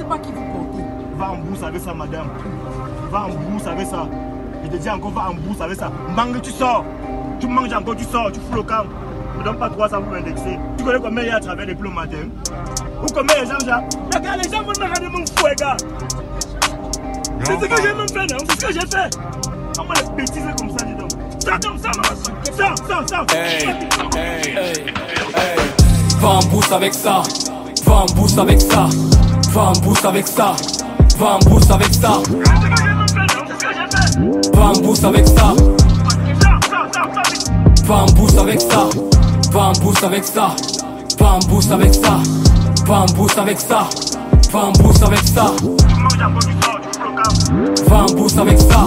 pas qui vous portez. Va en bourse avec ça, madame. Va en bourse avec ça. Je te dis encore, va en bourse avec ça. Mange, tu sors. Tu manges encore, tu sors, tu fous le camp. Ne donne pas 300 pour indexer. Tu connais combien il y a à travers les plombs matin? Ou combien les gens, là? Regarde, les gens vont me regarder mon fou, les gars. C'est ce que j'ai même fait, non? C'est ce que j'ai fait. Comment les bêtises comme ça, dis donc? Ça comme ça, ça. Va en bourse avec ça. Va en bourse avec ça. Va en bourse avec ça. Va en bourse avec ça. Va en bourse avec ça. Va en bourse avec ça. Va en bourse avec ça. Va en bourse avec ça. Va en bourse avec ça. Va en bourse avec ça. Va en bourse avec ça.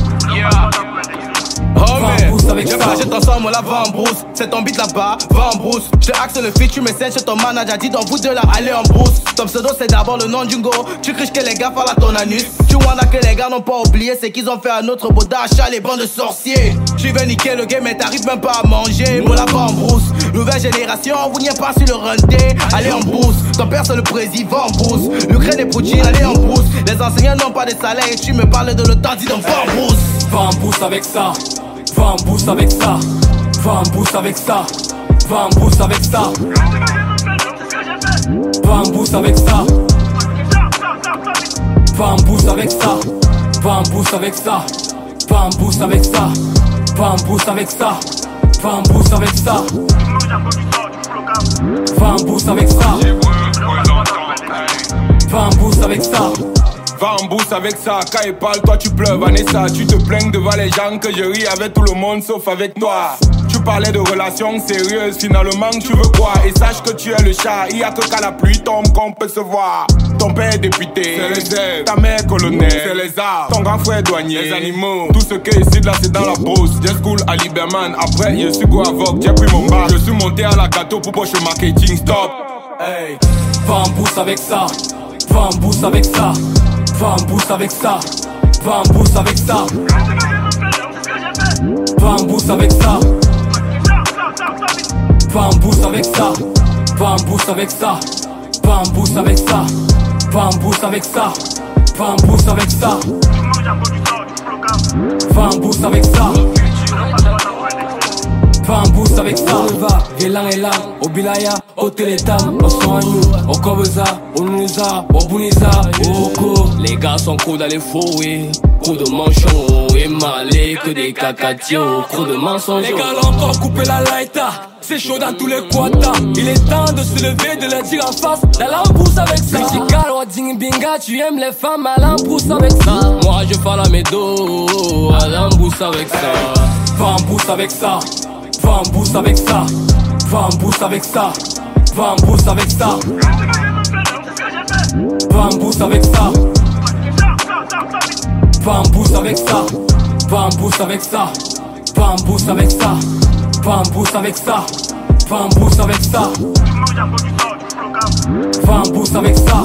Oh mais, j'aime pas, je transforme la va en brousse. C'est ton beat là-bas, va en brousse. Je te axe le feat, tu me sèches chez ton manager. Dis donc vous deux là, allez en brousse. Ton pseudo c'est d'abord le nom du go. Tu criches que les gars parlent à ton anus. Tu vois là que les gars n'ont pas oublié, c'est qu'ils ont fait un autre beau d'achat, les bancs de sorciers. Tu veux niquer le game mais t'arrives même pas à manger. Moi là va en brousse. Nouvelle génération, vous n'y êtes pas sur le run day. Allez en brousse, ton père c'est le président, va en brousse. Le crâne et Poutine, allez en brousse. Les enseignants n'ont pas de salaire et tu me parles de le temps, dis donc va en brousse. Va en bourse avec ça. Va en bourse avec ça. Va en bourse avec ça. Va en bourse avec ça. Va en bourse avec ça. Va en bourse avec ça. Va en bourse avec ça. Va en bourse avec ça. Va en bourse avec ça. Va en bourse avec ça. Va en bourse avec ça. Va en bourse avec ça. Va en bourse avec ça, quand il parle, toi tu pleures, Vanessa. Tu te plains devant les gens que je ris avec tout le monde sauf avec toi. Tu parlais de relations sérieuses, finalement tu veux quoi? Et sache que tu es le chat, il y a que quand la pluie tombe qu'on peut se voir. Ton père est député, c'est les aides. Ta mère colonel, c'est les arts. Ton grand frère douanier, les animaux. Tout ce que ici là c'est dans la brousse. J'ai school à Liberman, après je suis go à Vogue. J'ai pris mon bar, je suis monté à la gâteau pour poche marketing, stop. Hey, va en bourse avec ça. Va en bourse avec ça. Va en bourse avec ça. Va en bourse avec ça. Va en bourse avec ça. Va en bourse avec ça. Va en bourse avec ça. Va en bourse avec ça. Va en bourse avec ça. Va en bourse avec ça. Va en bourse avec ça. Va en bourse avec ça. On va, Vélan et là, au Bilaya, au Télétam, au Soignou, au Kobeza, au Nouza, au Bouniza, au Oko. Les gars sont cool dans les fouets, coup de manchon, et malé que des cacatios, coup de mensonges. Les gars l'ont encore coupé la laïta, c'est chaud dans tous les quatas. Il est temps de se lever, de leur dire en face, d'aller en bourse avec ça. Musical, Wading Binga, tu aimes les femmes, allez en bourse avec ça. Moi je fais la médo, allez en bourse avec ça. Va en bourse avec ça. Va en bourse avec ça. Va en bourse avec ça. Va en bourse avec ça. Va en bourse avec ça. Va en bourse avec ça. Va en bourse avec ça. Va en bourse avec ça. Va en bourse avec ça. Va en bourse avec ça. Va en bourse avec ça.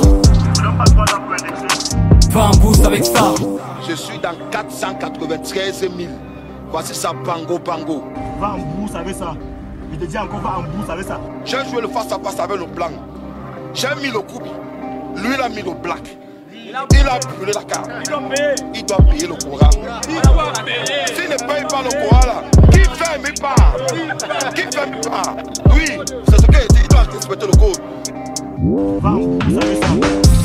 Va en bourse avec ça. Je suis dans 493 000. Voici ça, Pango. Va en bourse avec ça. Je te dis encore, va en bourse avec ça. J'ai joué le face-à-face avec le blanc. J'ai mis le coup. Lui, il a mis le black. Il a brûlé la carte. Il doit payer le Coran. S'il ne paye pas le Coran, là, qui fait mes parts? Qui fait mes parts? Oui, c'est ce qu'il dit. Il doit respecter le code. Va en bourse avec ça.